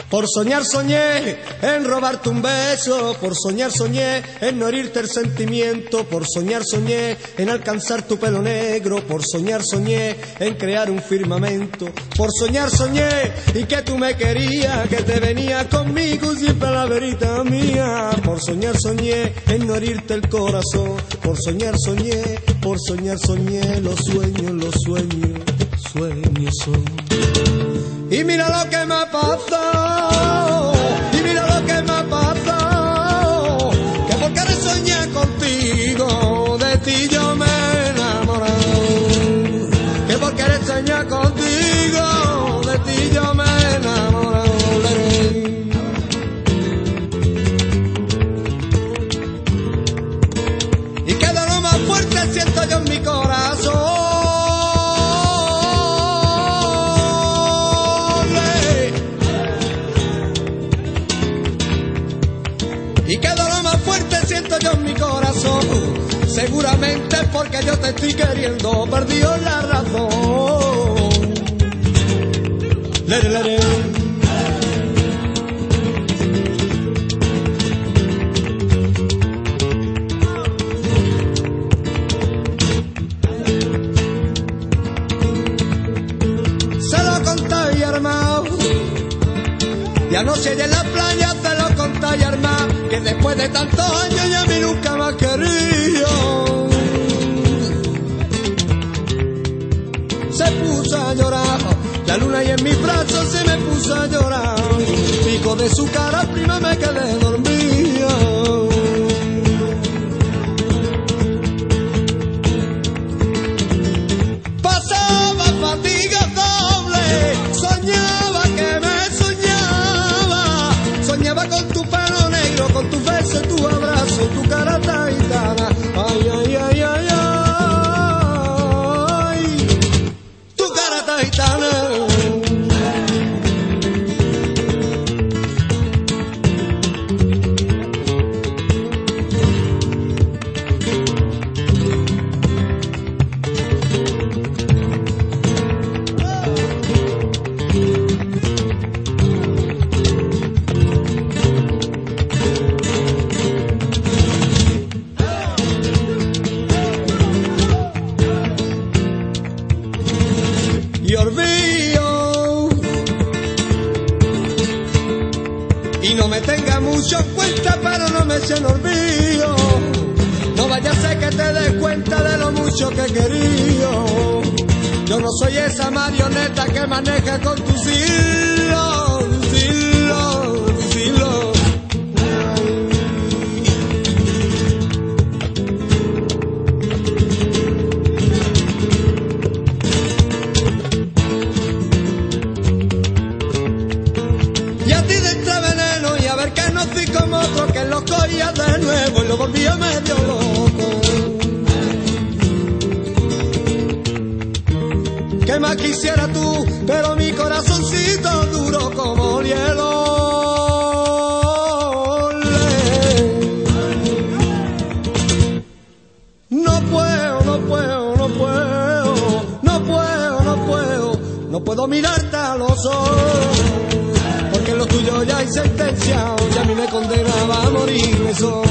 Por soñar soñé en robarte un beso, por soñar soñé en no herirte el sentimiento, por soñar soñé en alcanzar tu pelo negro, por soñar soñé en crear un firmamento, por soñar soñé y que tú me querías, que te venía conmigo siempre a la verita mía, por soñar soñé en no herirte el corazón, por soñar soñé los sueños son. Y mira lo que me ha pasado, y mira lo que me ha pasado, que por querer soñar contigo, de ti yo me he enamorado, que por querer soñar contigo, de ti yo me he enamorado. Y queda lo más fuerte siento yo en mi corazón. Y queda lo más fuerte siento yo en mi corazón, seguramente porque yo te estoy queriendo, perdió la razón. Lere, lere. Se lo conté y armado, y anoche en la playa te lo conté y armado, que después de tantos años ya a mí nunca me ha querido. Se puso a llorar, la luna y en mis brazos se me puso a llorar, pico de su cara prima me quedé dormido. Pasaba fatiga doble, soñaba que me soñaba con tu pelo negro, con tu beso, tu abrazo, tu cara taitana. Ay, ay, ay, ay, ay, tu cara taitana. Y olvido, y no me tenga mucho en cuenta, pero no me echen olvido, no vaya a ser que te des cuenta de lo mucho que he querido. Yo no soy esa marioneta que maneja con tus hilos, hilos, hilos. Y a ti de este veneno, y a ver que no fui como otro, que lo cogía de nuevo y lo volvía medio loco. Que más quisiera tú, pero mi corazoncito duro como el hielo. No puedo, no puedo, no puedo, no puedo, no puedo, no puedo mirarte a los ojos. Porque lo tuyo ya hay sentencia, y a mí me condenaba a morir eso.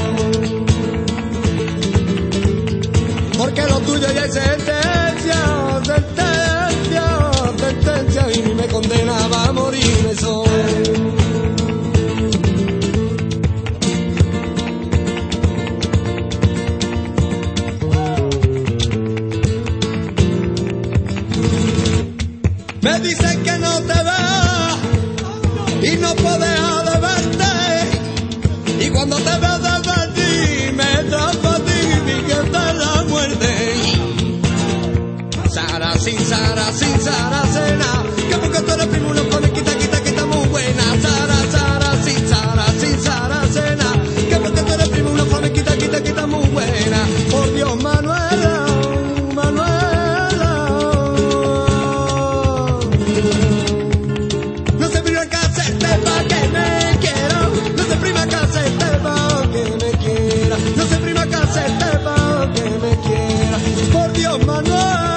Porque lo tuyo ya hay sentencia, sentencia, sentencia, y a mí me condenaba a morir eso. Me dicen que no te vas y no puedo dejar de verte, y cuando te veo desde allí me atrapa a ti y que te la muerte. Sara, sin Saracena, que porque tú eres primo no pone quita, quita, quita muy buena. Sara, sin Saracena, que porque tú eres primo no pone quita, quita, quita muy buena. Por Dios, Manuela, Manuela. No se prima que hacerte pa' que me quiera, no se prima que hacerte pa' que me quiera, no se prima que hacerte pa' que me quiera. Por Dios, Manuela.